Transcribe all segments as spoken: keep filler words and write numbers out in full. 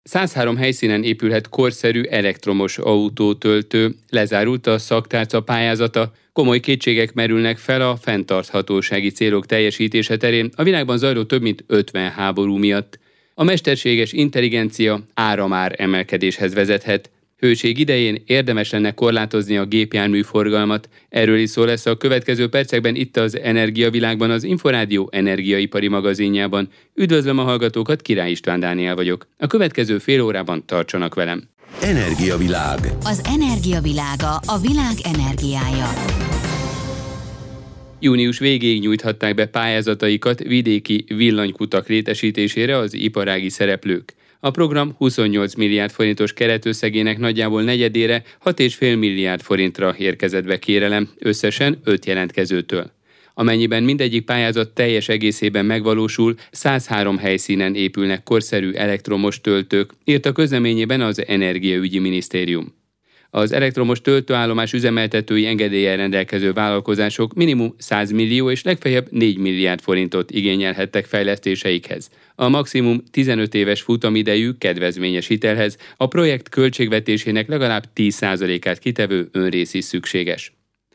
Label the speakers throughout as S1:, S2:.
S1: százhárom helyszínen épülhet korszerű elektromos autótöltő, lezárult a szaktárca pályázata, komoly kétségek merülnek fel a fenntarthatósági célok teljesítése terén a világban zajló több mint ötven háború miatt. A mesterséges intelligencia áramár emelkedéshez vezethet. Hőség idején érdemes lenne korlátozni a gépjármű forgalmat. Erről is szó lesz a következő percekben itt az Energiavilágban, az Inforádió energiaipari magazinjában. Üdvözlöm a hallgatókat, Király István Dániel vagyok. A következő fél órában tartsanak velem.
S2: Energiavilág.
S3: Az energiavilága, a világ energiája.
S1: Június végéig nyújthatták be pályázataikat vidéki villanykutak létesítésére az iparági szereplők. A program huszonnyolc milliárd forintos keretösszegének nagyjából negyedére hat egész öt milliárd forintra érkezett be kérelem, összesen öt jelentkezőtől. Amennyiben mindegyik pályázat teljes egészében megvalósul, százhárom helyszínen épülnek korszerű elektromos töltők, írt a közleményében az Energiaügyi Minisztérium. Az elektromos töltőállomás üzemeltetői engedéllyel rendelkező vállalkozások minimum száz millió és legfeljebb négy milliárd forintot igényelhettek fejlesztéseikhez. A maximum tizenöt éves futamidejű kedvezményes hitelhez a projekt költségvetésének legalább tíz százalékát kitevő önrész is szükséges.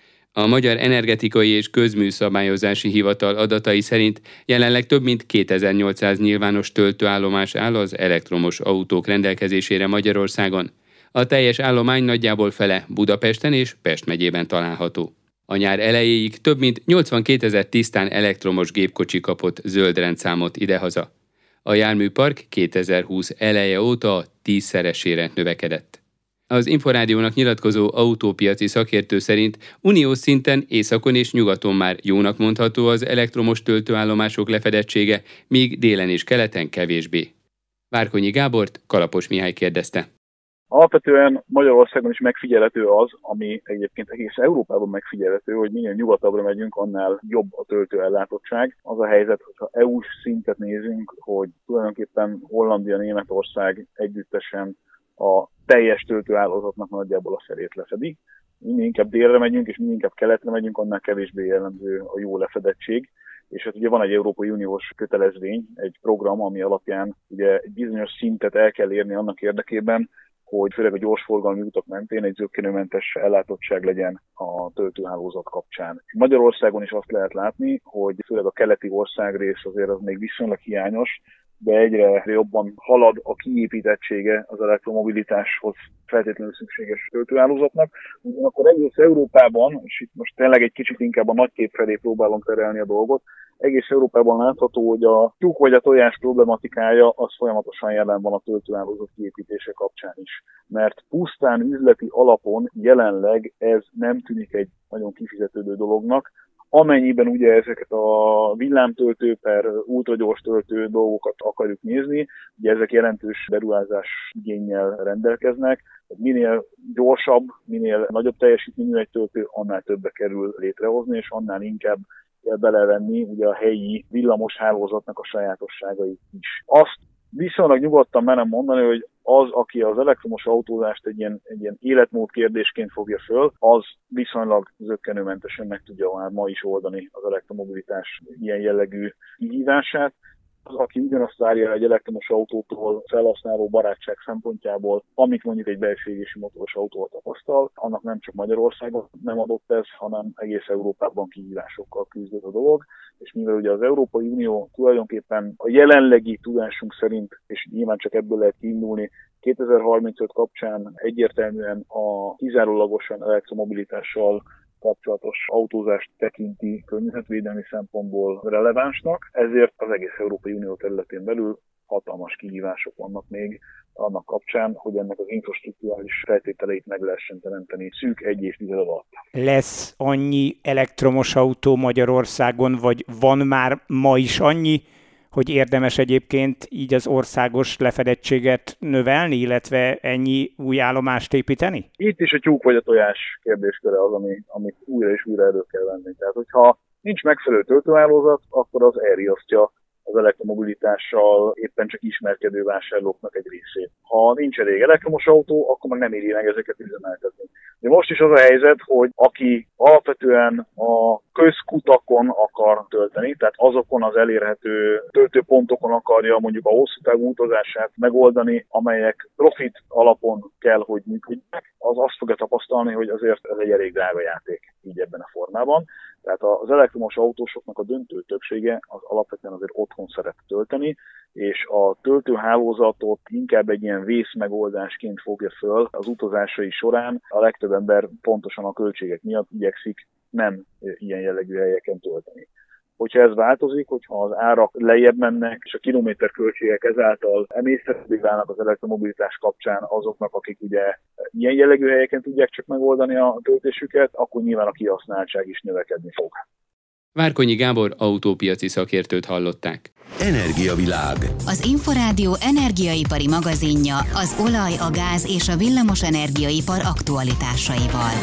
S1: A Magyar Energetikai és Közműszabályozási Hivatal adatai szerint jelenleg több mint kétezer-nyolcszáz nyilvános töltőállomás áll az elektromos autók rendelkezésére Magyarországon. A teljes állomány nagyjából fele Budapesten és Pest megyében található. A nyár elejéig több mint nyolcvankétezer tisztán elektromos gépkocsi kapott zöld rendszámot idehaza. A járműpark kétezer-húsz eleje óta tízszeresére növekedett. Az Inforádiónak nyilatkozó autópiaci szakértő szerint uniós szinten északon és nyugaton már jónak mondható az elektromos töltőállomások lefedettsége, míg délen és keleten kevésbé. Várkonyi Gábort Kalapos Mihály kérdezte.
S4: Alapvetően Magyarországon is megfigyelhető az, ami egyébként egész Európában megfigyelhető, hogy minél nyugatabbra megyünk, annál jobb a töltőellátottság. Az a helyzet, hogyha é u-s szintet nézünk, hogy tulajdonképpen Hollandia, Németország együttesen a teljes töltőhálózatnak nagyjából a felét lefedi. Minél inkább délre megyünk, és minél inkább keletre megyünk, annál kevésbé jellemző a jó lefedettség. És hát ugye van egy Európai Uniós kötelezvény, egy program, ami alapján ugye egy bizonyos szintet el kell érni annak érdekében, hogy főleg a gyorsforgalmi utak mentén egy zökkenőmentes ellátottság legyen a töltőhálózat kapcsán. Magyarországon is azt lehet látni, hogy főleg a keleti országrész azért az még viszonylag hiányos, de egyre jobban halad a kiépítettsége az elektromobilitáshoz feltétlenül szükséges töltőhálózatnak. Ugyanakkor egész Európában, és itt most tényleg egy kicsit inkább a nagykép felé próbálom terelni a dolgot, egész Európában látható, hogy a tyúk vagy a tojás problematikája az folyamatosan jelen van a töltőhálózat kiépítése kapcsán is. Mert pusztán üzleti alapon jelenleg ez nem tűnik egy nagyon kifizetődő dolognak, amennyiben ugye ezeket a villámtöltő per ultragyors töltő dolgokat akarjuk nézni, ugye ezek jelentős beruházás igénnyel rendelkeznek. Minél gyorsabb, minél nagyobb teljesítményű egy töltő, annál többe kerül létrehozni, és annál inkább kell belevenni ugye a helyi villamos hálózatnak a sajátosságait is. Azt viszonylag nyugodtan merem mondani, hogy az, aki az elektromos autózást egy ilyen, egy ilyen életmód kérdésként fogja föl, az viszonylag zökkenőmentesen meg tudja már ma is oldani az elektromobilitás ilyen jellegű kihívását. Az, aki ugyanazt várja egy elektromos autótól felhasználó barátság szempontjából, amit mondjuk egy belső égési motoros autóval tapasztal, annak nem csak Magyarországon nem adott ez, hanem egész Európában kihívásokkal küzdött a dolog. És mivel ugye az Európai Unió tulajdonképpen a jelenlegi tudásunk szerint, és nyilván csak ebből lehet kiindulni, kétezer-harmincöt kapcsán egyértelműen a kizárólagosan elektromobilitással kapcsolatos autózást tekinti környezetvédelmi szempontból relevánsnak, ezért az egész Európai Unió területén belül hatalmas kihívások vannak még annak kapcsán, hogy ennek az infrastrukturális feltételeit meg lehessen teremteni szűk egy évtized alatt.
S5: Lesz annyi elektromos autó Magyarországon, vagy van már ma is annyi, hogy érdemes egyébként így az országos lefedettséget növelni, illetve ennyi új állomást építeni?
S4: Itt is a tyúk vagy a tojás kérdésköre az, ami, amit újra és újra elő kell venni. Tehát, hogyha nincs megfelelő töltőhálózat, akkor az elriasztja az elektromobilitással éppen csak ismerkedő vásárlóknak egy részét. Ha nincs elég elektromos autó, akkor meg nem éri meg ezeket üzemeltetni. De most is az a helyzet, hogy aki alapvetően a közkutakon akar tölteni, tehát azokon az elérhető töltőpontokon akarja mondjuk a hosszú távú utazását megoldani, amelyek profit alapon kell, hogy működjenek, az azt fogja tapasztalni, hogy azért ez egy elég drága játék így ebben a formában. Tehát az elektromos autósoknak a döntő többsége az alapvetően azért otthon szeret tölteni, és a töltőhálózatot inkább egy ilyen vészmegoldásként fogja föl az utazásai során. A legtöbb ember pontosan a költségek miatt igyekszik nem ilyen jellegű helyeken tölteni. Hogyha ez változik, hogyha az árak lejjebb mennek, és a kilométerköltségek ezáltal emészhetőbbé válnak az elektromobilitás kapcsán azoknak, akik ugye ilyen jellegű helyeken tudják csak megoldani a töltésüket, akkor nyilván a kihasználtság is növekedni fog.
S1: Várkonyi Gábor autópiaci szakértőt hallották.
S3: Energiavilág. Az Inforádió energiaipari magazinja az olaj, a gáz és a villamos energiaipar aktualitásaival.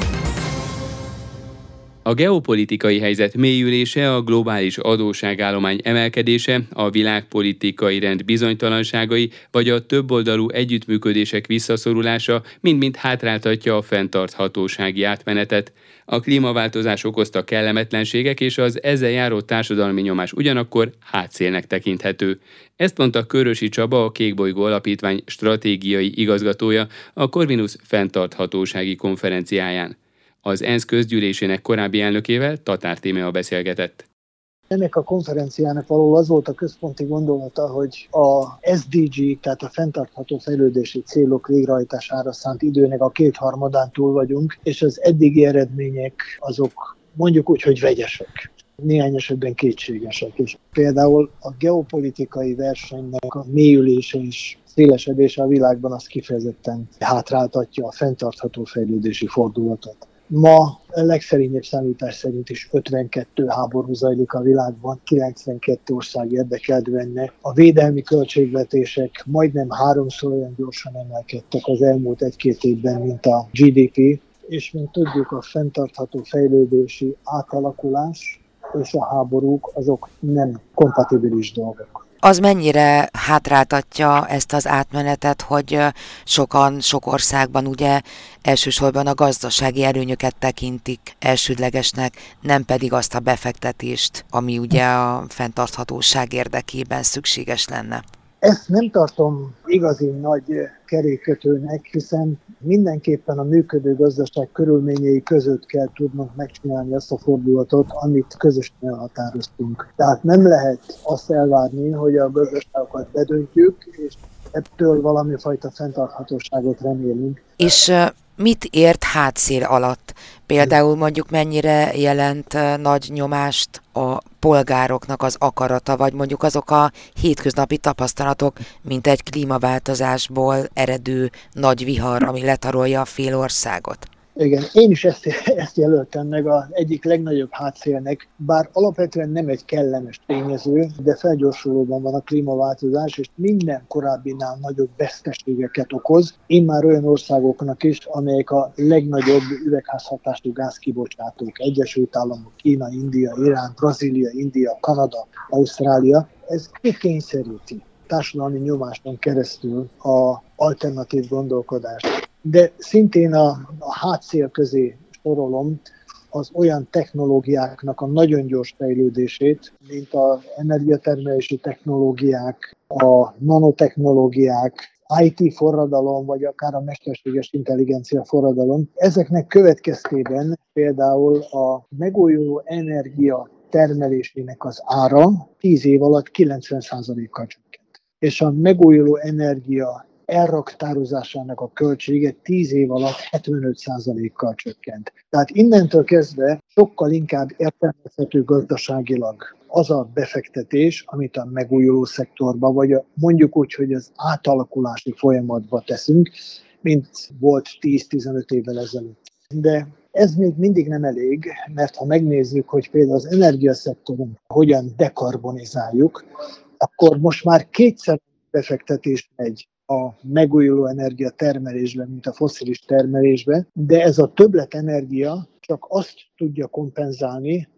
S1: A geopolitikai helyzet mélyülése, a globális adósságállomány emelkedése, a világpolitikai rend bizonytalanságai vagy a többoldalú együttműködések visszaszorulása mind-mind hátráltatja a fenntarthatósági átmenetet. A klímaváltozás okozta kellemetlenségek és az ezzel járó társadalmi nyomás ugyanakkor hátszélnek tekinthető. Ezt mondta Körösi Csaba, a Kékbolygó Alapítvány stratégiai igazgatója a Corvinus fenntarthatósági konferenciáján. Az ENSZ közgyűlésének korábbi elnökével, Tatár Tímea beszélgetett.
S2: Ennek a konferenciának való az volt a központi gondolata, hogy a es dé gé, tehát a fenntartható fejlődési célok végrehajtására szánt időnek a kétharmadán túl vagyunk, és az eddigi eredmények azok mondjuk úgy, hogy vegyesek. Néhány esetben kétségesek. És például a geopolitikai versenynek a mélyülése és szélesedése a világban az kifejezetten hátráltatja a fenntartható fejlődési fordulatot. Ma a legszerényebb számítás szerint is ötvenkettő háború zajlik a világban, kilencvenkettő ország érdekelt benne. A védelmi költségvetések majdnem háromszor olyan gyorsan emelkedtek az elmúlt egy-két évben, mint a gé dé pé, és mint tudjuk, a fenntartható fejlődési átalakulás és a háborúk azok nem kompatibilis dolgok.
S6: Az mennyire hátráltatja ezt az átmenetet, hogy sokan, sok országban ugye elsősorban a gazdasági előnyöket tekintik elsődlegesnek, nem pedig azt a befektetést, ami ugye a fenntarthatóság érdekében szükséges lenne.
S2: Ezt nem tartom igazi nagy kerékkötőnek, hiszen mindenképpen a működő gazdaság körülményei között kell tudnunk megcsinálni azt a fordulatot, amit közösen elhatároztunk. Tehát nem lehet azt elvárni, hogy a gazdaságokat bedöntjük, és ettől valami fajta fenntarthatóságot remélünk.
S6: És mit ért hátszél alatt? Például mondjuk mennyire jelent nagy nyomást a polgároknak az akarata, vagy mondjuk azok a hétköznapi tapasztalatok, mint egy klímaváltozásból eredő nagy vihar, ami letarolja a fél országot?
S2: Igen, én is ezt, ezt jelöltem meg az egyik legnagyobb hátszélnek, bár alapvetően nem egy kellemes tényező, de felgyorsulóban van a klímaváltozás, és minden korábbinál nagyobb veszteségeket okoz, immár olyan országoknak is, amelyek a legnagyobb üvegházhatású gázkibocsátók, Egyesült Államok, Kína, India, Irán, Brazília, India, Kanada, Ausztrália, ez kikényszeríti társadalmi nyomáson keresztül az alternatív gondolkodást. De szintén a, a hátszél közé sorolom az olyan technológiáknak a nagyon gyors fejlődését, mint az energiatermelési technológiák, a nanotechnológiák, i té forradalom, vagy akár a mesterséges intelligencia forradalom. Ezeknek következtében például a megújuló energia termelésének az ára tíz év alatt kilencven százalékkal csökkent. És a megújuló energia elraktározásának a költsége tíz év alatt hetvenöt százalékkal csökkent. Tehát innentől kezdve sokkal inkább értelmezhető gazdaságilag az a befektetés, amit a megújuló szektorba, vagy a, mondjuk úgy, hogy az átalakulási folyamatba teszünk, mint volt tíz-tizenöt évvel ezelőtt. De ez még mindig nem elég, mert ha megnézzük, hogy például az energiaszektoron hogyan dekarbonizáljuk, akkor most már kétszer befektetés megy a megújuló energia termelésben, mint a fosszilis termelésben, de ez a többlet energia csak azt tudja kompenzálni,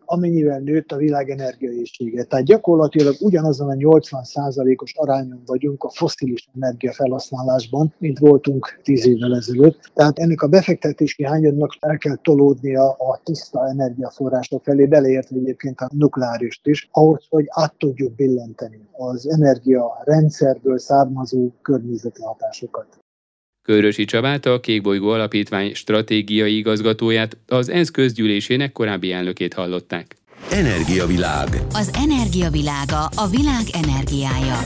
S2: amennyivel nőtt a világ energiaéhsége. Tehát gyakorlatilag ugyanazon a nyolcvan százalékos arányon vagyunk a fosszilis energia felhasználásban, mint voltunk tíz évvel ezelőtt. Tehát ennek a befektetési hányadnak el kell tolódnia a tiszta energiaforrások felé, beleértve egyébként a nukleárist is, ahhoz, hogy át tudjuk billenteni az energiarendszerből származó környezeti hatásokat.
S1: Körösi Csabát, a Kékbolygó Alapítvány stratégiai igazgatóját, az ENSZ közgyűlésének korábbi elnökét hallották.
S7: Energiavilág.
S3: Az energiavilága, a világ energiája.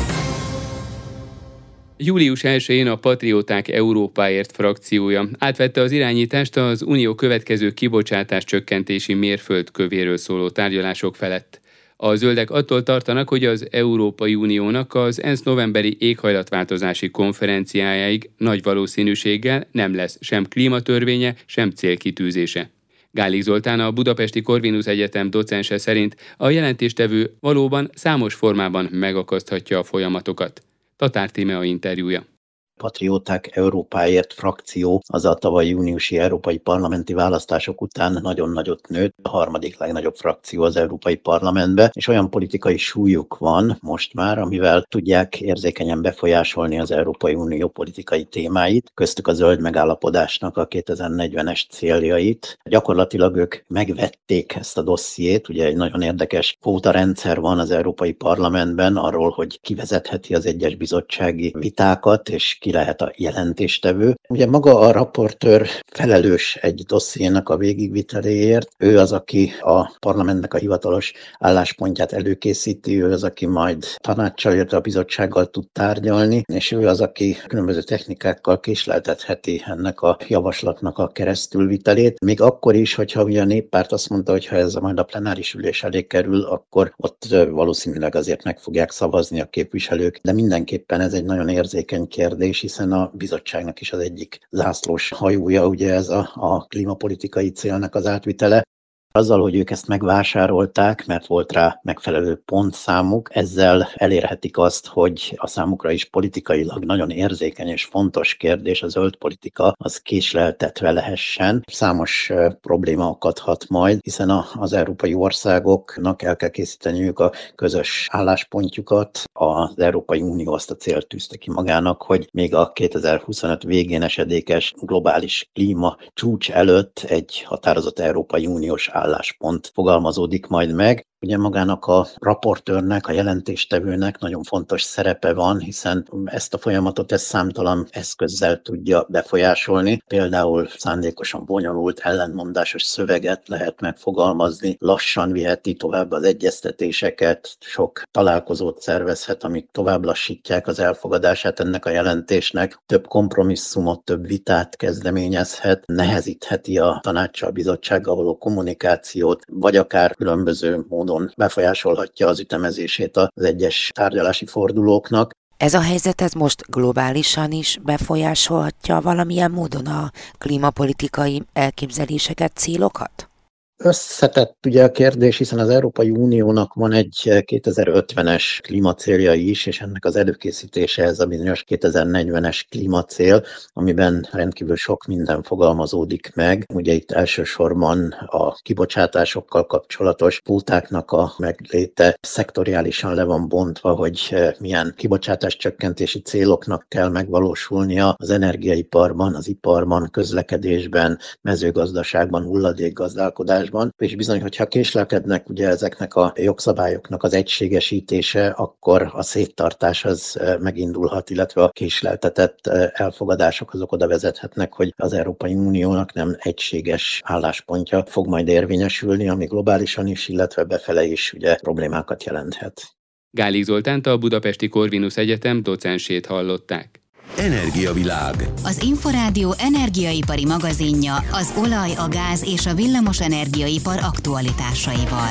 S1: július elsején a Patrióták Európáért frakciója átvette az irányítást az Unió következő kibocsátás csökkentési mérföldkövéről szóló tárgyalások felett. A zöldek attól tartanak, hogy az Európai Uniónak az ENSZ novemberi éghajlatváltozási konferenciájáig nagy valószínűséggel nem lesz sem klímatörvénye, sem célkitűzése. Gálik Zoltán, a Budapesti Corvinus Egyetem docense szerint a jelentéstevő valóban számos formában megakaszthatja a folyamatokat. Tatár Tímea interjúja.
S8: Patrióták Európáért frakció az a tavaly júniusi európai parlamenti választások után nagyon nagyot nőtt, a harmadik legnagyobb frakció az Európai Parlamentbe, és olyan politikai súlyuk van most már, amivel tudják érzékenyen befolyásolni az Európai Unió politikai témáit, köztük a zöld megállapodásnak a kétezer-negyvenes céljait. Gyakorlatilag ők megvették ezt a dossziét, ugye egy nagyon érdekes kvótarendszer van az Európai Parlamentben arról, hogy kivezetheti az egyes bizottsági vitákat, és ki lehet a jelentéstevő. Ugye maga a raportőr felelős egy dossziénak a végigviteléért. Ő az, aki a parlamentnek a hivatalos álláspontját előkészíti, ő az, aki majd tanáccsal, illetve a bizottsággal tud tárgyalni, és ő az, aki különböző technikákkal késleltetheti ennek a javaslatnak a keresztülvitelét. Még akkor is, hogyha ugye a néppárt azt mondta, hogy ha ez majd a plenáris ülés elé kerül, akkor ott valószínűleg azért meg fogják szavazni a képviselők, de mindenképpen ez egy nagyon érzékeny kérdés, hiszen a bizottságnak is az egyik zászlós hajója, ugye ez a, a klímapolitikai célnak az átvitele. Azzal, hogy ők ezt megvásárolták, mert volt rá megfelelő pontszámuk, ezzel elérhetik azt, hogy a számukra is politikailag nagyon érzékeny és fontos kérdés, a zöld politika, az késleltetve lehessen. Számos probléma akadhat majd, hiszen a, az európai országoknak el kell készíteniük a közös álláspontjukat. Az Európai Unió azt a célt tűzte ki magának, hogy még a kétezer-huszonöt végén esedékes globális klíma csúcs előtt egy határozott Európai Uniós álláspont fogalmazódik majd meg. Ugye magának a raportőrnek, a jelentéstevőnek nagyon fontos szerepe van, hiszen ezt a folyamatot ez számtalan eszközzel tudja befolyásolni. Például szándékosan bonyolult, ellentmondásos szöveget lehet megfogalmazni, lassan viheti tovább az egyeztetéseket, sok találkozót szervezhet, amik tovább lassítják az elfogadását ennek a jelentésnek, több kompromisszumot, több vitát kezdeményezhet, nehezítheti a tanácssal, bizottsággal való kommunikációt, vagy akár különböző módon befolyásolhatja az ütemezését az egyes tárgyalási fordulóknak.
S6: Ez a helyzet ez most globálisan is befolyásolhatja valamilyen módon a klímapolitikai elképzeléseket, célokat?
S8: Összetett ugye a kérdés, hiszen az Európai Uniónak van egy kétezer-ötvenes klímacéljai is, és ennek az előkészítése ez a bizonyos kétezer-negyvenes klímacél, amiben rendkívül sok minden fogalmazódik meg. Ugye itt elsősorban a kibocsátásokkal kapcsolatos kvótáknak a megléte szektoriálisan le van bontva, hogy milyen kibocsátás csökkentési céloknak kell megvalósulnia az energiaiparban, az iparban, közlekedésben, mezőgazdaságban, hulladékgazdálkodásban. És bizony, hogyha késlekednek ugye ezeknek a jogszabályoknak az egységesítése, akkor a széttartás az megindulhat, illetve a késleltetett elfogadások azok oda vezethetnek, hogy az Európai Uniónak nem egységes álláspontja fog majd érvényesülni, ami globálisan is, illetve befele is ugye problémákat jelenthet.
S1: Gálik Zoltánt, a Budapesti Corvinus Egyetem docensét hallották.
S7: Energiavilág.
S3: Az Inforádió energiaipari magazinja az olaj, a gáz és a villamos energiaipar aktualitásaival.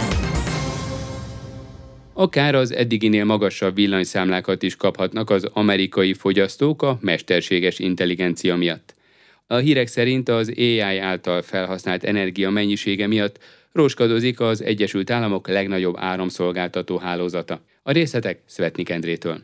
S1: Akár az eddiginél magasabb villanyszámlákat is kaphatnak az amerikai fogyasztók a mesterséges intelligencia miatt. A hírek szerint az á i által felhasznált energia mennyisége miatt roskadozik az Egyesült Államok legnagyobb áramszolgáltató hálózata. A részletek Szvetnik Endrétől.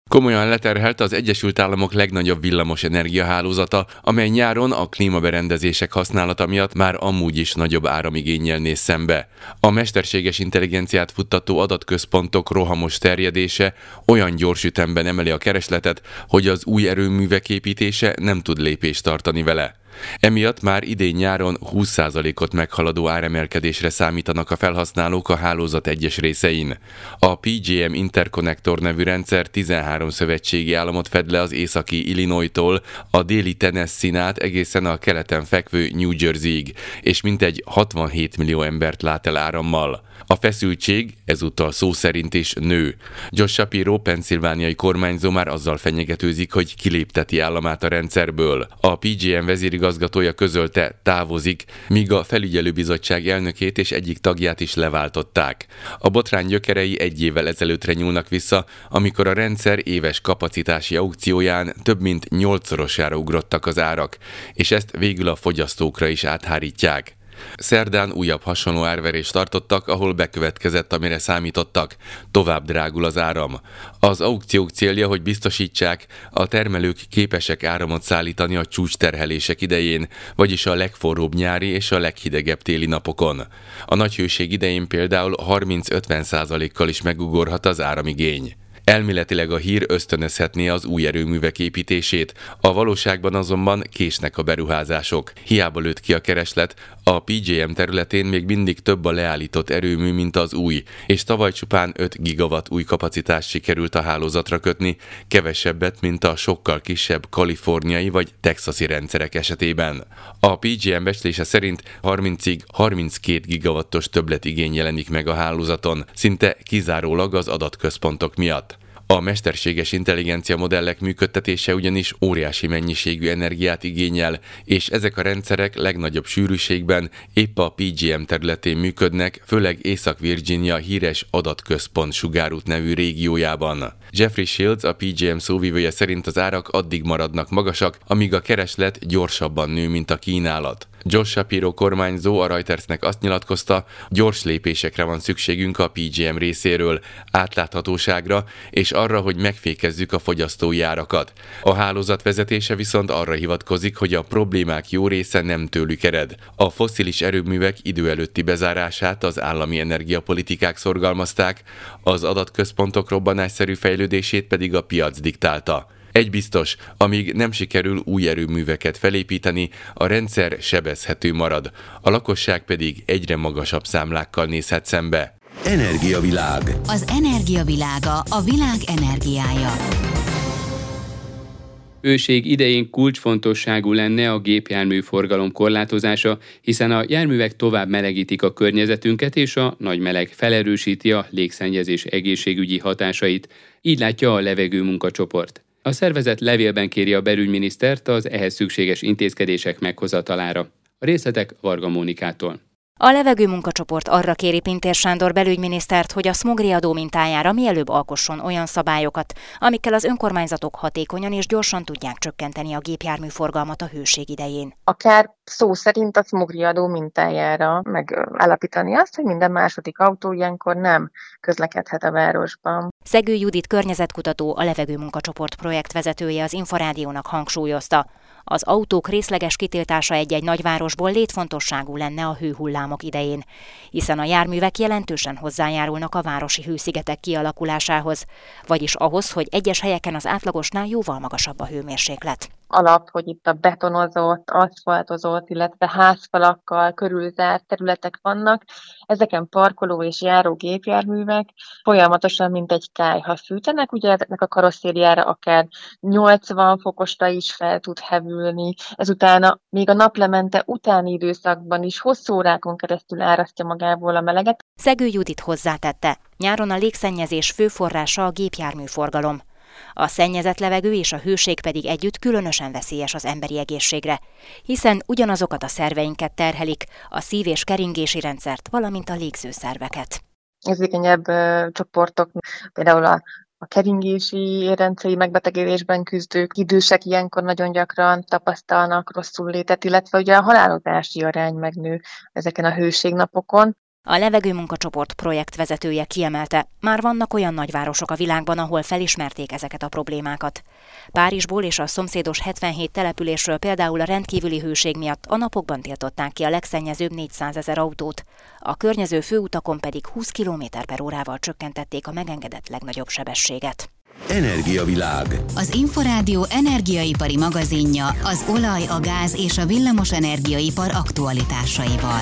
S9: Komolyan leterhelt az Egyesült Államok legnagyobb villamos energiahálózata, amely nyáron a klímaberendezések használata miatt már amúgy is nagyobb áramigénnyel néz szembe. A mesterséges intelligenciát futtató adatközpontok rohamos terjedése olyan gyors ütemben emeli a keresletet, hogy az új erőművek építése nem tud lépést tartani vele. Emiatt már idén nyáron húsz százalékot meghaladó áremelkedésre számítanak a felhasználók a hálózat egyes részein. A pé gé em Interconnector nevű rendszer tizenhárom szövetségi államot fed le az északi Illinois-tól a déli Tennessee-n át egészen a keleten fekvő New Jerseyig, és mintegy hatvanhét millió embert lát el árammal. A feszültség ezúttal szó szerint is nő. Josh Shapiro, pennsylvániai kormányzó már azzal fenyegetőzik, hogy kilépteti államát a rendszerből. A pé gé em vezérigazgatója közölte, távozik, míg a felügyelőbizottság elnökét és egyik tagját is leváltották. A botrány gyökerei egy évvel ezelőttre nyúlnak vissza, amikor a rendszer éves kapacitási aukcióján több mint nyolcszorosára ugrottak az árak, és ezt végül a fogyasztókra is áthárítják. Szerdán újabb hasonló árverést tartottak, ahol bekövetkezett, amire számítottak. Tovább drágul az áram. Az aukciók célja, hogy biztosítsák, a termelők képesek áramot szállítani a csúcsterhelések idején, vagyis a legforróbb nyári és a leghidegebb téli napokon. A nagy hőség idején például harminc-ötven százalékkal is megugorhat az áramigény. Elméletileg a hír ösztönözhetné az új erőművek építését, a valóságban azonban késnek a beruházások. Hiába lőtt ki a kereslet, a pé gé em területén még mindig több a leállított erőmű, mint az új, és tavaly csupán öt gigawatt új kapacitást sikerült a hálózatra kötni, kevesebbet, mint a sokkal kisebb kaliforniai vagy texasi rendszerek esetében. A pé gé em becslése szerint harmincig harminckét gigawattos többletigény jelenik meg a hálózaton, szinte kizárólag az adatközpontok miatt. A mesterséges intelligencia modellek működtetése ugyanis óriási mennyiségű energiát igényel, és ezek a rendszerek legnagyobb sűrűségben épp a pé gé em területén működnek, főleg Észak-Virginia híres adatközpont sugárút nevű régiójában. Jeffrey Shields, a pé gé em szóvivője szerint az árak addig maradnak magasak, amíg a kereslet gyorsabban nő, mint a kínálat. Josh Shapiro kormányzó a Reutersnek azt nyilatkozta, gyors lépésekre van szükségünk a pé gé em részéről, átláthatóságra és arra, hogy megfékezzük a fogyasztói árakat. A hálózat vezetése viszont arra hivatkozik, hogy a problémák jó része nem tőlük ered. A fosszilis erőművek idő előtti bezárását az állami energiapolitikák szorgalmazták, az adatközpontok robbanásszerű fejlődését pedig a piac diktálta. Egy biztos, amíg nem sikerül új erőműveket felépíteni, a rendszer sebezhető marad, a lakosság pedig egyre magasabb számlákkal nézhet szembe.
S7: Energiavilág.
S3: Az energiavilága, a világ energiája.
S1: Őség idején kulcsfontosságú lenne a gépjármű forgalom korlátozása, hiszen a járművek tovább melegítik a környezetünket, és a nagy meleg felerősíti a légszennyezés egészségügyi hatásait. Így látja a levegő munkacsoport. A szervezet levélben kéri a belügyminisztert az ehhez szükséges intézkedések meghozatalára. A részletek Varga Mónikától.
S10: A levegő munkacsoport arra kéri Pintér Sándor belügyminisztert, hogy a szmogriadó mintájára mielőbb alkosson olyan szabályokat, amikkel az önkormányzatok hatékonyan és gyorsan tudják csökkenteni a gépjárműforgalmat a hőség idején.
S11: Akár szó szerint a szmogriadó mintájára megállapítani azt, hogy minden második autó ilyenkor nem közlekedhet a városban.
S10: Szegő Judit környezetkutató, a levegő munkacsoport projektvezetője az Inforádiónak hangsúlyozta. Az autók részleges kitiltása egy-egy nagyvárosból létfontosságú lenne a hőhullámok idején, hiszen a járművek jelentősen hozzájárulnak a városi hőszigetek kialakulásához, vagyis ahhoz, hogy egyes helyeken az átlagosnál jóval magasabb a hőmérséklet.
S11: Alap, hogy itt a betonozott, aszfaltozott, illetve házfalakkal körülzárt területek vannak. Ezeken parkoló és járó gépjárművek folyamatosan, mint egy kályha fűtenek. Ugye ezeknek a karosszériára akár nyolcvan fokosra is fel tud hevülni. Ezután még a naplemente utáni időszakban is hosszú órákon keresztül árasztja magából a meleget.
S10: Szegő Judit hozzátette, nyáron a légszennyezés fő forrása a gépjárműforgalom. A szennyezett levegő és a hőség pedig együtt különösen veszélyes az emberi egészségre, hiszen ugyanazokat a szerveinket terhelik, a szív- és keringési rendszert, valamint a légzőszerveket.
S11: Érzékenyebb uh, csoportok, például a A keringési rendszeri megbetegedésben küzdők, idősek ilyenkor nagyon gyakran tapasztalnak rosszul létet, illetve ugye a halálozási arány megnő ezeken a hőségnapokon.
S10: A levegőmunkacsoport projektvezetője kiemelte, már vannak olyan nagyvárosok a világban, ahol felismerték ezeket a problémákat. Párizsból és a szomszédos hetvenhét településről például a rendkívüli hőség miatt a napokban tiltották ki a legszennyezőbb négyszázezer autót, a környező főutakon pedig húsz kilométer per órával csökkentették a megengedett legnagyobb sebességet.
S7: Energiavilág.
S3: Az Inforádió energiaipari magazinja az olaj, a gáz és a villamos energiaipar aktualitásaival.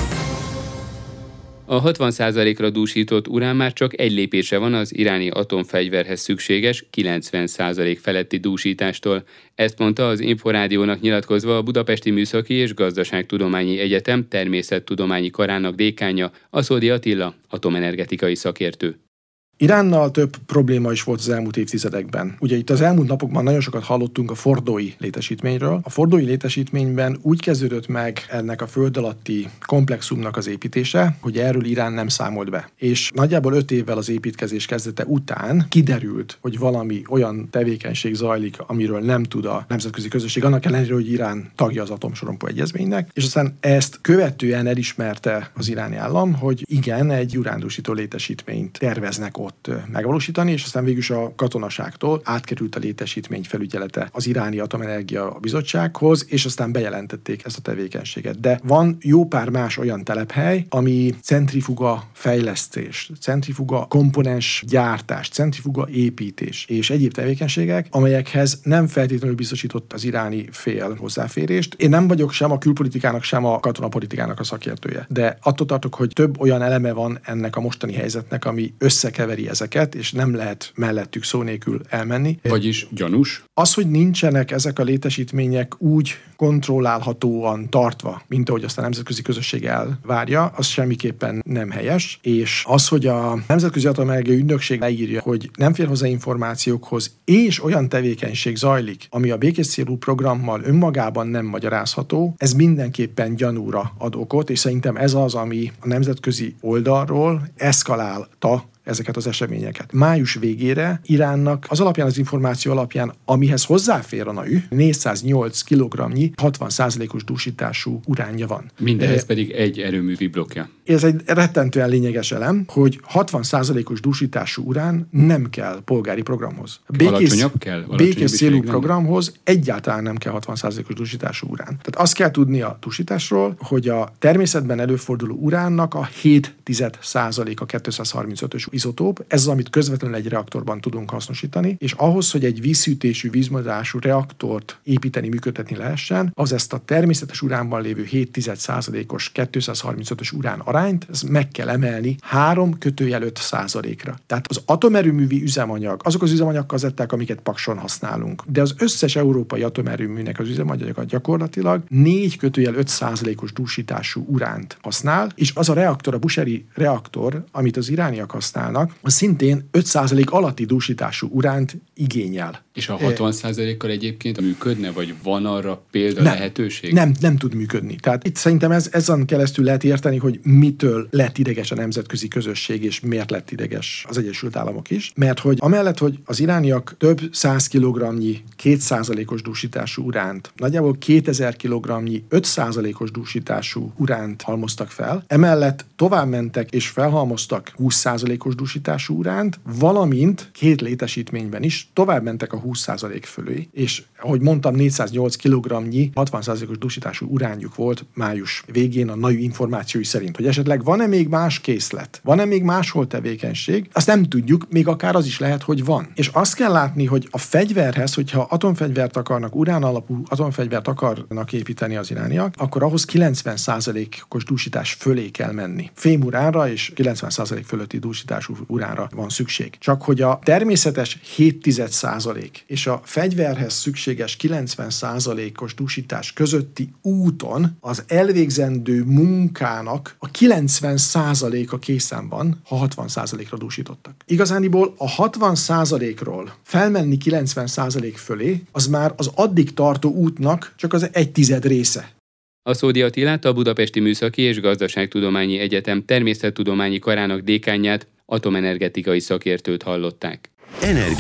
S1: A hatvan százalékra dúsított urán már csak egy lépésre van az iráni atomfegyverhez szükséges kilencven százalék feletti dúsítástól. Ezt mondta az Inforádiónak nyilatkozva a Budapesti Műszaki és Gazdaságtudományi Egyetem természettudományi karának dékánja, Aszódi Attila, atomenergetikai szakértő.
S12: Iránnal több probléma is volt az elmúlt évtizedekben. Ugye itt az elmúlt napokban nagyon sokat hallottunk a fordói létesítményről. A fordói létesítményben úgy kezdődött meg ennek a föld alatti komplexumnak az építése, hogy erről Irán nem számolt be. És nagyjából öt évvel az építkezés kezdete után kiderült, hogy valami olyan tevékenység zajlik, amiről nem tud a nemzetközi közösség, annak ellenére, hogy Irán tagja az atomsorompó egyezménynek, és aztán ezt követően elismerte az iráni állam, hogy igen, egy urándúsító létesítményt terveznek ott megvalósítani, és aztán végül is a katonaságtól átkerült a létesítmény felügyelete az Iráni Atomenergia Bizottsághoz, és aztán bejelentették ezt a tevékenységet. De van jó pár más olyan telephely, ami centrifuga fejlesztés, centrifuga komponens gyártás, centrifuga építés és egyéb tevékenységek, amelyekhez nem feltétlenül biztosított az iráni fél hozzáférést. Én nem vagyok sem a külpolitikának, sem a katonapolitikának a szakértője, de attól tartok, hogy több olyan eleme van ennek a mostani helyzetnek, ami összekever ezeket, és nem lehet mellettük szó nélkül elmenni.
S1: Vagyis gyanús?
S12: Az, hogy nincsenek ezek a létesítmények úgy kontrollálhatóan tartva, mint ahogy azt a nemzetközi közösség elvárja, az semmiképpen nem helyes, és az, hogy a Nemzetközi Atomenergia Ügynökség leírja, hogy nem fér hozzá információkhoz, és olyan tevékenység zajlik, ami a békés célú programmal önmagában nem magyarázható, ez mindenképpen gyanúra ad okot, és szerintem ez az, ami a nemzetközi oldalról eszkalálta ezeket az eseményeket. Május végére Iránnak az alapján, az információ alapján, amihez hozzáfér a en á ü, négyszáznyolc kilogramnyi hatvan százalékos dúsítású uránja van.
S1: Mindehhez e, pedig egy erőművi blokkja.
S12: Ez egy rettentően lényeges elem, hogy hatvan százalékos dúsítású urán nem kell polgári programhoz.
S1: Békés, alacsonyabb kell? Alacsonyabb
S12: békés célú programhoz egyáltalán nem kell hatvan százalékos dúsítású urán. Tehát azt kell tudni a dúsításról, hogy a természetben előforduló uránnak a hét tized százalék a kétszázharmincötös izotóp, ez az, amit közvetlenül egy reaktorban tudunk hasznosítani, és ahhoz, hogy egy vízszűtésű, vízmozgású reaktort építeni, működtetni lehessen, az ezt a természetes uránban lévő hét tized százalékos kétszázharmincötös urán arányt, ez meg kell emelni három kötőjel öt százalékra. Tehát az atomerőművi üzemanyag, azok az üzemanyagkazetták, amiket Pakson használunk, de az összes európai atomerőműnek az üzemanyagokat gyakorlatilag négy kötőjel öt százalékos dúsítású uránt használ, és az a reaktor, a Busheri reaktor, amit az irániak használnak, az szintén öt százalék alatti dúsítású uránt igényel.
S1: És a hatvan százalékkal egyébként működne, vagy van arra példa
S12: nem,
S1: lehetőség?
S12: Nem, nem tud működni. Tehát itt szerintem ez, ezen keresztül lehet érteni, hogy mitől lett ideges a nemzetközi közösség, és miért lett ideges az Egyesült Államok is. Mert hogy amellett, hogy az irániak több száz kilogramnyi két százalékos dúsítású uránt, nagyjából kétezer kilogramnyi öt százalékos dúsítású uránt halmoztak fel, emellett tovább mentek és felhalmoztak húsz százalékos dúsítású uránt, valamint két létesítményben is tovább mentek a húsz százalék fölé, és ahogy mondtam, négyszáznyolc kilogramnyi hatvan százalékos dúsítású uránjuk volt május végén a en á ü információi szerint. Hogy esetleg van-e még más készlet? Van-e még máshol tevékenység? Azt nem tudjuk, még akár az is lehet, hogy van. És azt kell látni, hogy a fegyverhez, hogyha atomfegyvert akarnak, urán alapú atomfegyvert akarnak építeni az irániak, akkor ahhoz kilencven százalékos dúsítás fölé kell menni. Fémuránra és kilencven százalék fölötti dúsítású uránra van szükség. Csak hogy a természetes hét tized százalék és a fegyverhez szükséges kilencven százalékos dúsítás közötti úton az elvégzendő munkának a kilencven százaléka készen van, ha hatvan százalékra dúsítottak. Igazániból a hatvan százalékról felmenni kilencven százalék fölé, az már az addig tartó útnak csak az egy tized része.
S1: Aszódi Attilát, a Budapesti Műszaki és Gazdaságtudományi Egyetem természettudományi karának dékánját, atomenergetikai szakértőt hallották.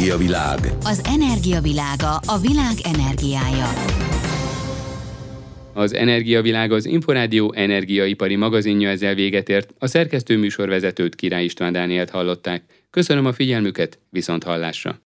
S7: Energiavilág.
S3: Az energiavilága, a világ energiája.
S1: Az Energiavilág, az Inforádió energiaipari magazinja ezzel véget ért, a szerkesztő műsorvezetőt, Király István Dánielt hallották. Köszönöm a figyelmüket, viszont hallásra!